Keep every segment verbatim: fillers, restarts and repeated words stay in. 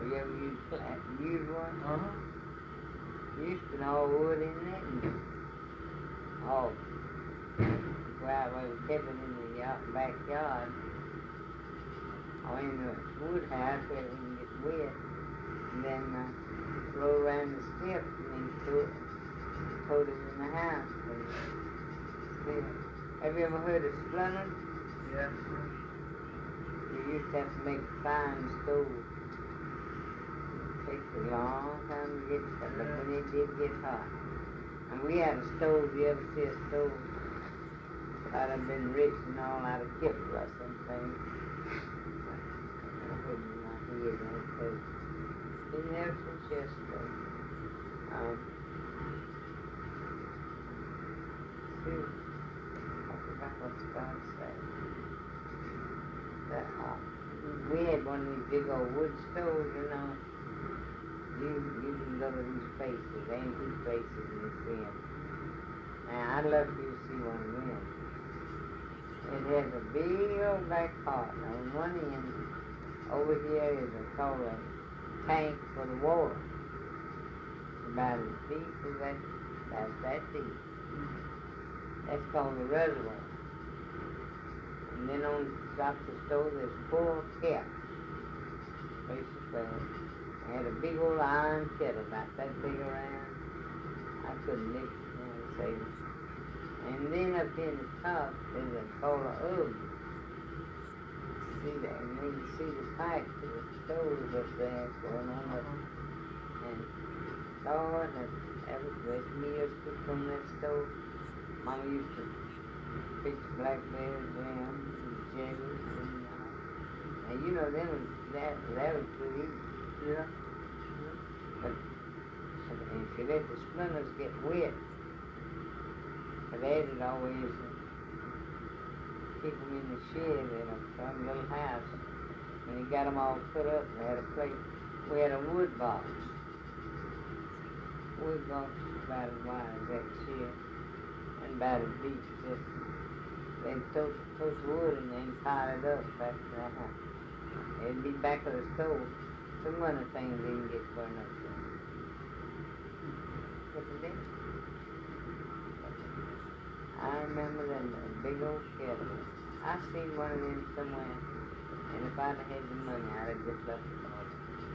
You ever use, use one? Uh-huh. You used to put all wood in it and all. Well, we kept it in the yard, backyard. Or in the wood house where it wouldn't get wet. And then uh, roll around the steps and then throw it, throw it in the house. And, have you ever heard of splinters? Yes. You used to have to make a fine stove. It takes a long time to get it, but when it did get hot. And we had a stove, you ever see a stove? I'd have been rich and all, I'd have kept it or something. I heard in my head, and I said, been there since yesterday. Um, see, I forgot what I was going to say. That, uh, we had one of these big old wood stoves, you know. You, you can go to these places, antique places, and see them. Now, I'd love for you to see one of them. It has a big old back part. On one end, over here is a called a tank for the water. It's about as deep as that, about that deep. That's called the reservoir. And then on the top of the stove, there's four caps. Places where I had a big old iron kettle about that big around. I couldn't lift it, you know, say. And then up in the top, there's a called a oven. See that? And then you see the pipe to the stove up there going on up. And Lord, that, that was the best meals cooked on that stove. Mama used to pick the blackberries, jam, and jellies, and, uh, and you know, them, that, that was good eating. Yeah. But and if you let the splinters get wet, but Dad would always keep them in the shed in a some little house. When he got them all put up, they had a place. We had a wood box. Wood box was about as wide as that shed, and about as deep as this. They'd toast, toast wood and then pile it up back to the house. It'd be back of the stove. Some other things didn't get burned up there. But it did. I remember that big old kettle. I seen one of them somewhere, and if I'd have had the money, I'd have just left it all.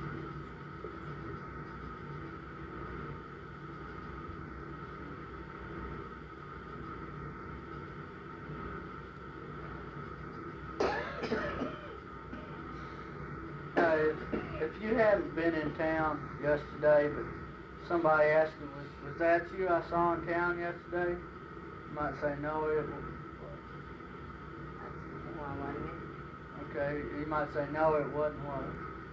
Uh, if, if you hadn't been in town yesterday, but somebody asked you, was, was that you I saw in town yesterday? You might say, no, it was. Why wasn't it? Okay, you might say, no, it wasn't what?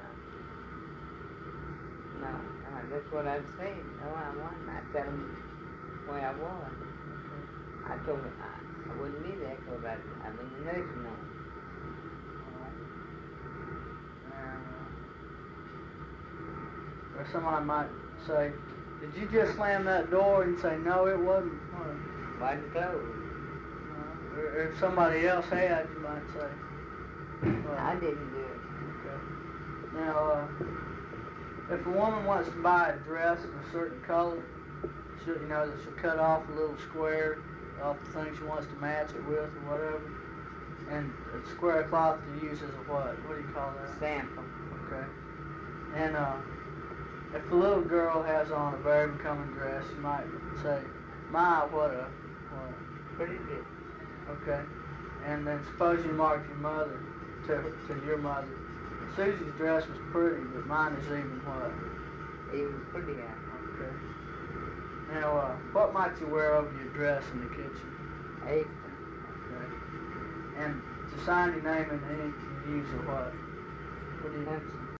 No, uh, that's what I'd say. No, I wasn't. I'd tell them where I was. I told them I, I wouldn't be there because I'd, I'm in the nursing home. Or somebody might say, did you just slam that door and say, no, it wasn't? Wasn't closed. Uh, or, or if somebody else had, you might say. Uh, I didn't do it. Okay. Now, uh, if a woman wants to buy a dress of a certain color, she'll, you know, that she'll cut off a little square off the thing she wants to match it with or whatever. And a square cloth to use as a what? What do you call that? Sample. Okay. And, uh, if a little girl has on a very becoming dress, you might say, my, what a, what a. Pretty good. Okay. And then suppose you marked your mother to, to your mother. Susie's dress was pretty, but mine is even what? Even prettier. Okay. Now, uh, what might you wear over your dress in the kitchen? Apron. Okay. And to sign your name in the ink, you use a what? What do you Pencil.